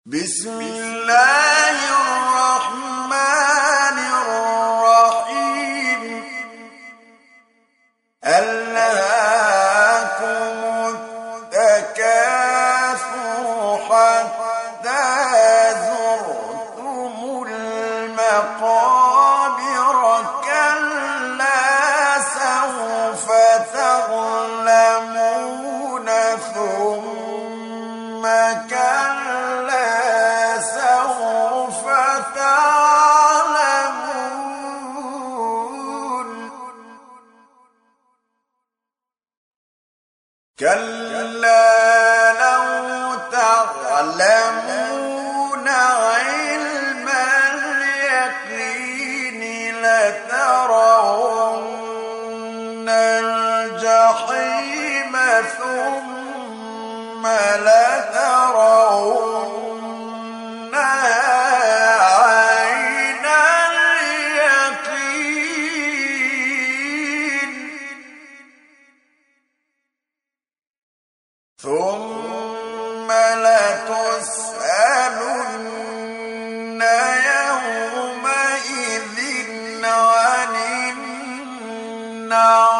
بسم الله الرحمن الرحيم ألهاكم التكاثر حتى زرتم المقابر كلا سوف تعلمون ثم كلا سوف تعلمون كلا لو تعلمون علم اليقين لترون الجحيم ثم لترونها عين اليقين ثم لتسألن يومئذ عن النعيم